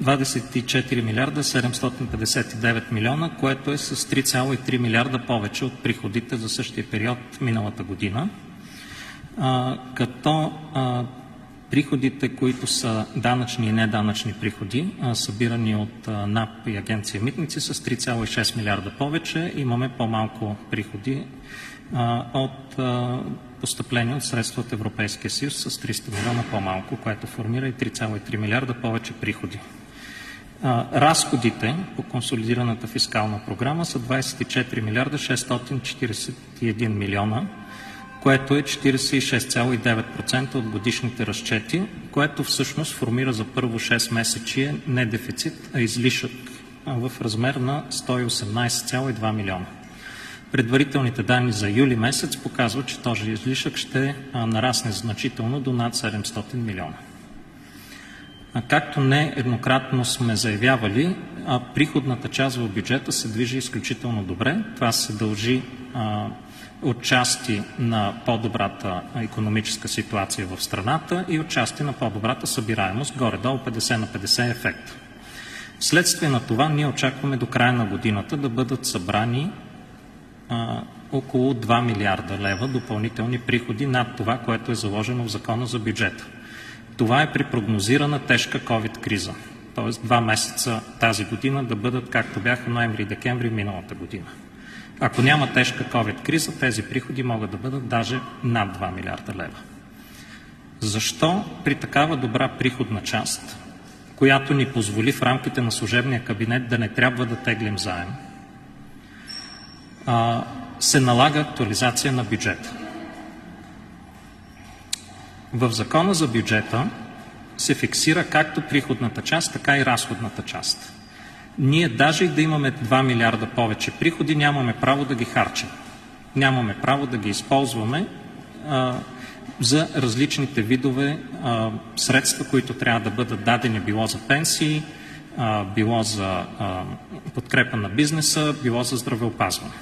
24 милиарда 759 милиона, което е с 3,3 милиарда повече от приходите за същия период миналата година. Като приходите, които са данъчни и неданъчни приходи, събирани от НАП и Агенция Митници, с 3,6 милиарда повече. Имаме по-малко приходи от постъпления от средства от Европейския съюз с 300 милиона по-малко, което формира и 3,3 милиарда повече приходи. Разходите по консолидираната фискална програма са 24 милиарда 641 милиона, което е 46,9% от годишните разчети, което всъщност формира за първо 6 месечие не дефицит, а излишък в размер на 118,2 милиона. Предварителните данни за юли месец показват, че този излишък ще нарасне значително до над 700 милиона. Както нееднократно сме заявявали, приходната част в бюджета се движи изключително добре. Това се дължи отчасти на по-добрата икономическа ситуация в страната и отчасти на по-добрата събираемост, горе-долу 50 на 50 ефект. Вследствие на това ние очакваме до края на годината да бъдат събрани около 2 милиарда лева допълнителни приходи над това, което е заложено в Закона за бюджета. Това е при прогнозирана тежка COVID криза, т.е. 2 месеца тази година да бъдат както бяха ноември и декември миналата година. Ако няма тежка COVID криза, тези приходи могат да бъдат даже над 2 милиарда лева. Защо при такава добра приходна част, която ни позволи в рамките на служебния кабинет да не трябва да теглим заем, се налага актуализация на бюджета? В Закона за бюджета се фиксира както приходната част, така и разходната част. Ние даже и да имаме 2 милиарда повече приходи, нямаме право да ги харчим. Нямаме право да ги използваме за различните видове средства, които трябва да бъдат дадени било за пенсии, било за подкрепа на бизнеса, било за здравеопазване.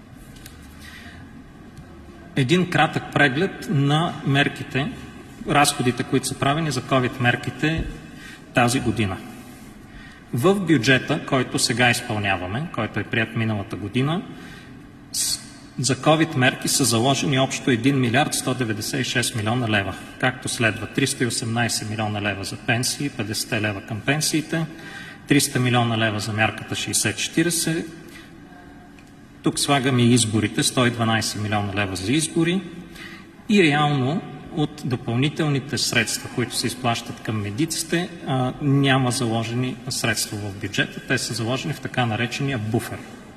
Един кратък преглед на мерките, разходите, които са правени за COVID мерките тази година. В бюджета, който сега изпълняваме, който е прият миналата година, за COVID мерки са заложени общо 1 милиард 196 милиона лева, както следва: 318 милиона лева за пенсии, 50 лева към пенсиите, 300 милиона лева за мярката 60-40, тук слагаме и изборите, 112 милиона лева за избори и реално от допълнителните средства, които се изплащат към медиците, няма заложени средства в бюджета. Те са заложени в така наречения буфер.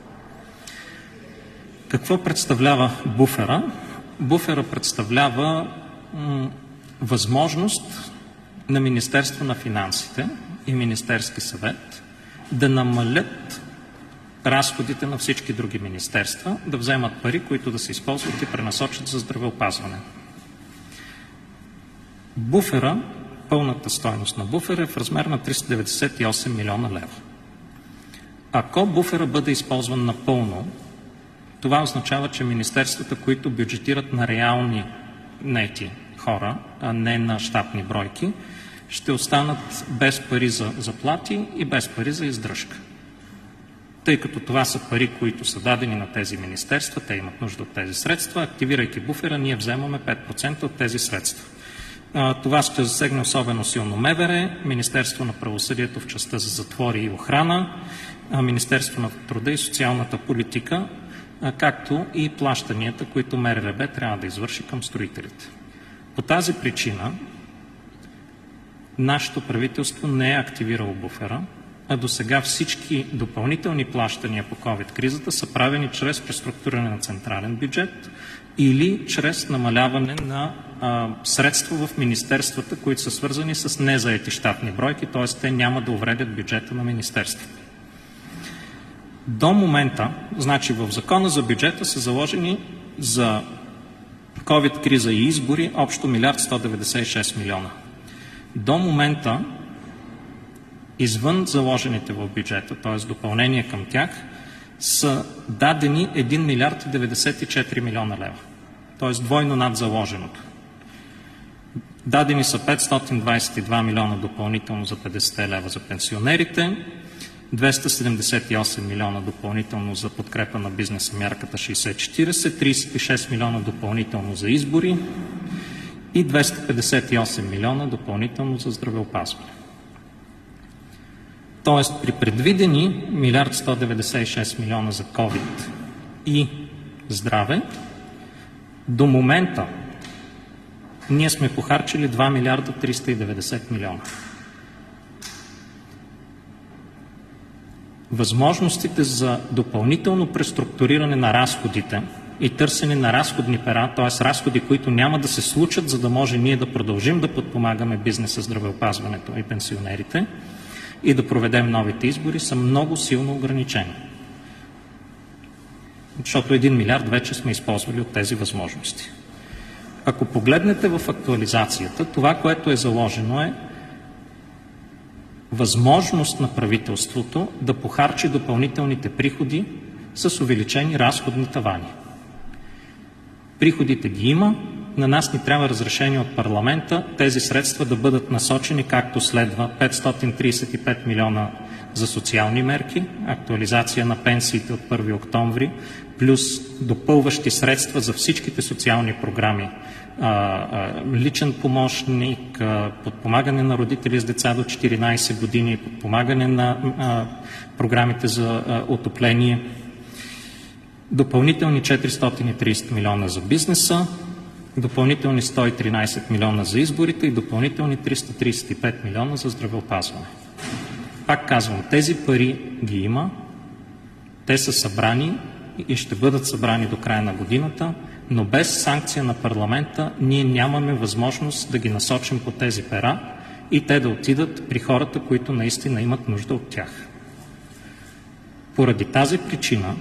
Какво представлява буфера? Буфера представлява възможност на Министерство на финансите и Министерски съвет да намалят разходите на всички други министерства, да вземат пари, които да се използват и пренасочат за здравеопазване. Буфера, пълната стойност на буфера е в размер на 398 милиона лева. Ако буфера бъде използван напълно, това означава, че министерствата, които бюджетират на реални наети хора, а не на щатни бройки, ще останат без пари за заплати и без пари за издръжка. Тъй като това са пари, които са дадени на тези министерства, те имат нужда от тези средства, активирайки буфера, ние вземаме 5% от тези средства. Това ще засегне особено силно МВР, Министерство на правосъдието в частта за затвори и охрана, Министерство на труда и социалната политика, както и плащанията, които МРРБ трябва да извърши към строителите. По тази причина нашето правителство не е активирало буфера, а до сега всички допълнителни плащания по COVID-кризата са правени чрез преструктуриране на централен бюджет или чрез намаляване на средства в министерствата, които са свързани с незаети щатни бройки, т.е. те няма да увредят бюджета на министерството. До момента, значи в Закона за бюджета са заложени за COVID-криза и избори общо 1 196 милиона. До момента, извън заложените в бюджета, т.е. допълнение към тях, са дадени 1 милиард 94 милиона лева, т.е. двойно над заложеното. Дадени са 522 милиона допълнително за 50 лева за пенсионерите, 278 милиона допълнително за подкрепа на бизнеса мярката 60/40, 36 милиона допълнително за избори и 258 милиона допълнително за здравеопазване. Тоест при предвидени 1 196 милиона за COVID и здраве, до момента ние сме похарчили 2 милиарда 390 милиона. Възможностите за допълнително преструктуриране на разходите и търсене на разходни пера, т.е. разходи, които няма да се случат, за да може ние да продължим да подпомагаме бизнеса, здравеопазването и пенсионерите и да проведем новите избори, са много силно ограничени. Защото 1 милиард вече сме използвали от тези възможности. Ако погледнете в актуализацията, това, което е заложено, е възможност на правителството да похарчи допълнителните приходи с увеличени разходни тавани. Приходите ги има, на нас ни трябва разрешение от парламента тези средства да бъдат насочени както следва: 535 милиона за социални мерки, актуализация на пенсиите от 1 октомври, плюс допълващи средства за всичките социални програми, личен помощник, подпомагане на родители с деца до 14 години, подпомагане на програмите за отопление, допълнителни 430 милиона за бизнеса, допълнителни 113 милиона за изборите и допълнителни 335 милиона за здравеопазване. Пак казвам, тези пари ги има, те са събрани и ще бъдат събрани до края на годината, но без санкция на парламента ние нямаме възможност да ги насочим по тези пера и те да отидат при хората, които наистина имат нужда от тях. Поради тази причина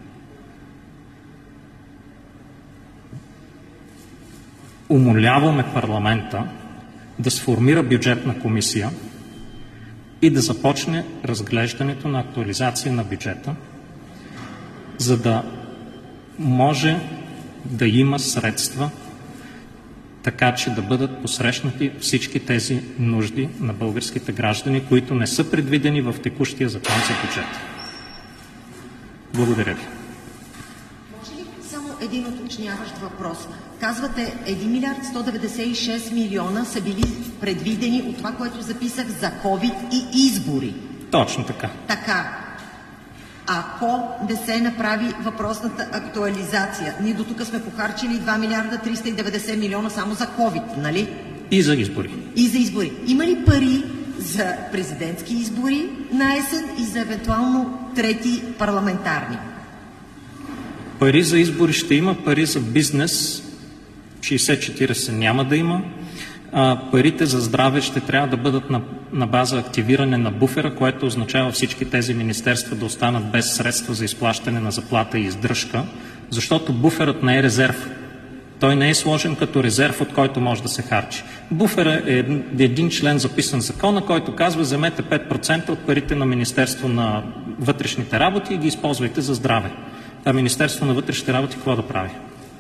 умоляваме парламента да сформира бюджетна комисия и да започне разглеждането на актуализация на бюджета, за да може да има средства, така че да бъдат посрещнати всички тези нужди на българските граждани, които не са предвидени в текущия закон за бюджета. Благодаря ви. Може ли само един уточняващ въпрос? Казвате, 1 милиард 196 милиона са били предвидени от това, което записах за COVID и избори. Точно така. Така. Ако не се направи въпросната актуализация, ние до тук сме похарчили 2 милиарда 390 милиона само за COVID, нали? И за избори. И за избори. Има ли пари за президентски избори на есен и за евентуално трети парламентарни? Пари за избори ще има, пари за бизнес 60-40 няма да има. Парите за здраве ще трябва да бъдат на база активиране на буфера, което означава всички тези министерства да останат без средства за изплащане на заплата и издръжка, защото буферът не е резерв. Той не е сложен като резерв, от който може да се харчи. Буферът е един член записан в закона, който казва: вземете 5% от парите на Министерство на вътрешните работи и ги използвайте за здраве. А Министерство на вътрешните работи какво да прави?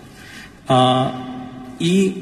И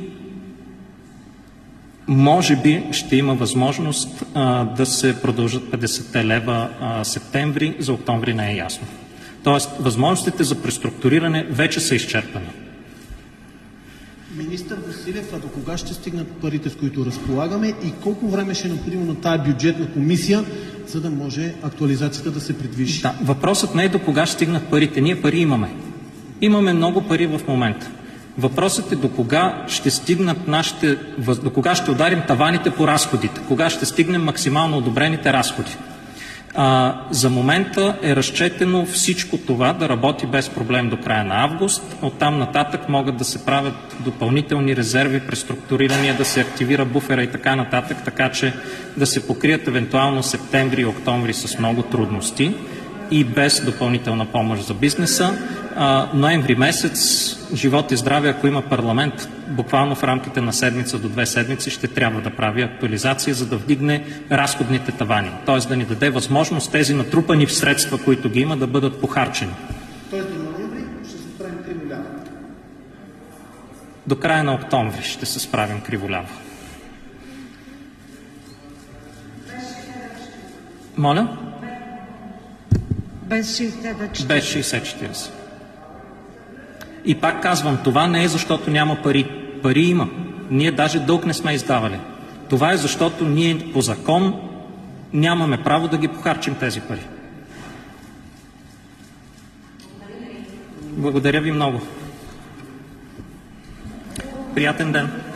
може би ще има възможност да се продължат 50 лева септември, за октомври не е ясно. Тоест, възможностите за преструктуриране вече са изчерпани. Министър Василев, а до кога ще стигнат парите, с които разполагаме, и колко време ще е необходимо на тая бюджетна комисия, за да може актуализацията да се придвижи? Да, въпросът не е до кога ще стигнат парите. Ние пари имаме. Имаме много пари в момента. Въпросът е до кога ще стигнат до кога ще ударим таваните по разходите, кога ще стигнем максимално одобрените разходи. За момента е разчетено всичко това да работи без проблем до края на август. Оттам нататък могат да се правят допълнителни резерви, преструктурирания, да се активира буфера и така нататък, така че да се покрият евентуално септември и октомври с много трудности и без допълнителна помощ за бизнеса. Ноември месец, живот и здраве, ако има парламент, буквално в рамките на седмица до 2 седмици ще трябва да прави актуализация, за да вдигне разходните тавани. Т.е. да ни даде възможност тези натрупани средства, които ги има, да бъдат похарчени. Тоест до ноември ще се справим криволяво? До края на октомври ще се справим криволяво. Моля? Без 60-40. Без 60-40. И пак казвам, това не е защото няма пари. Пари има. Ние даже дълг не сме издавали. Това е защото ние по закон нямаме право да ги похарчим тези пари. Благодаря ви много. Приятен ден!